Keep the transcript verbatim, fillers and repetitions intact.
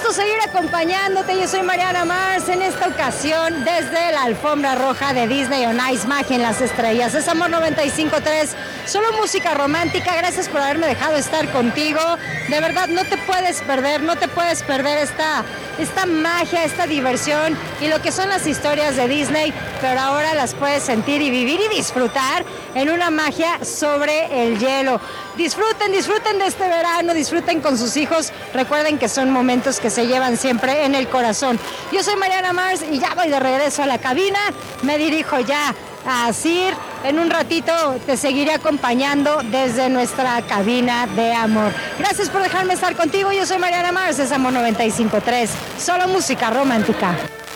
gusto seguir acompañándote. Yo soy Mariana Mars, en esta ocasión desde la alfombra roja de Disney on Ice, Magia en las Estrellas. Es Amor noventa y cinco punto tres, solo música romántica. Gracias por haberme dejado estar contigo. De verdad, no te puedes perder, no te puedes perder esta, esta magia, esta diversión y lo que son las historias de Disney, pero ahora las puedes sentir y vivir y disfrutar en una magia sobre el hielo. Disfruten, disfruten de este verano, disfruten con sus hijos. Recuerden que son momentos que se llevan siempre en el corazón. Yo soy Mariana Mars y ya voy de regreso a la cabina. Me dirijo ya a Sir. En un ratito te seguiré acompañando desde nuestra cabina de amor. Gracias por dejarme estar contigo. Yo soy Mariana Mars, es Amor noventa y cinco punto tres. Solo música romántica.